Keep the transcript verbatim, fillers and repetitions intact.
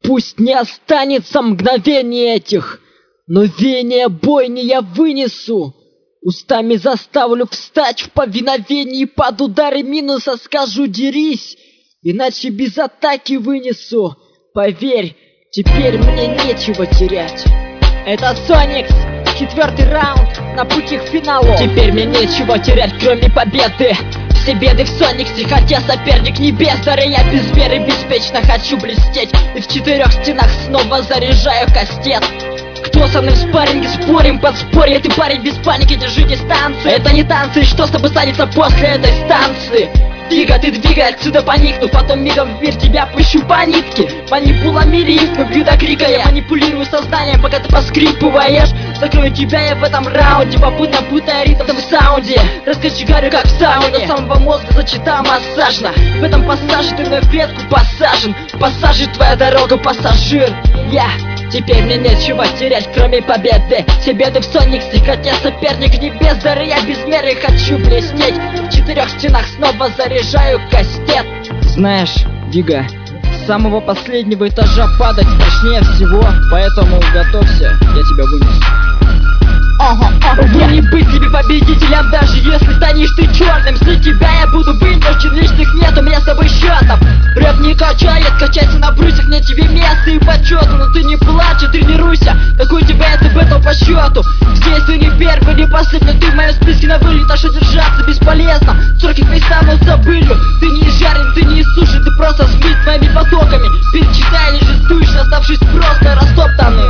Пусть не останется мгновений этих, но веяние бойни я вынесу. Устами заставлю встать в повиновении, под удары минуса скажу дерись, иначе без атаки вынесу. Поверь, теперь мне нечего терять. Это Соникс, четвертый раунд на пути к финалу. Теперь мне нечего терять, кроме победы. Все беды в Сониксе, хотя соперник небес. Дары я без веры беспечно хочу блестеть, и в четырех стенах снова заряжаю кастет. Кто со мной в спарринге, спорим, подспорье. Ты парень без паники, держи дистанцию. Это не танцы, что с тобой станется после этой станции? Двигай, ты двигай отсюда поникну, потом мигом в мир тебя пущу по нитке. Манипулами рифмы бью до крика, я манипулирую сознанием, пока ты поскрипываешь. Закрою тебя я в этом раунде, попутно путая ритм в саунде. Раскочегарю как в сауне, до самого мозга зачитаю массажно. В этом пассаже ты на ветку посажен, в пассаже твоя дорога, пассажир. Я Теперь мне нечего терять, кроме победы. Все беды в Сониксе, хотя соперник небес. Дары я без меры хочу блестеть, в четырех стенах снова заряжаю кастет. Знаешь, Вига, с самого последнего этажа падать страшнее всего, поэтому готовься, я тебя вынесу. Ага, ага. Мне не быть тебе победителем, даже если станешь ты черным. Слить тебя я буду вынужден, лишних нет у меня с тобой счетов. Рэп не качает, качайся на брусьях, нет тебе места и почета. Но ты не плачь и тренируйся, какой у тебя это бэтл по счету. Здесь ты не первый, не последний, ты в моем списке на вылет, а что держаться бесполезно. Сроки твои станутся былью, ты не жарен, ты не сушен, ты просто смит моими потоками. Перечитай лишь жестуешь, оставшись просто растоптанным.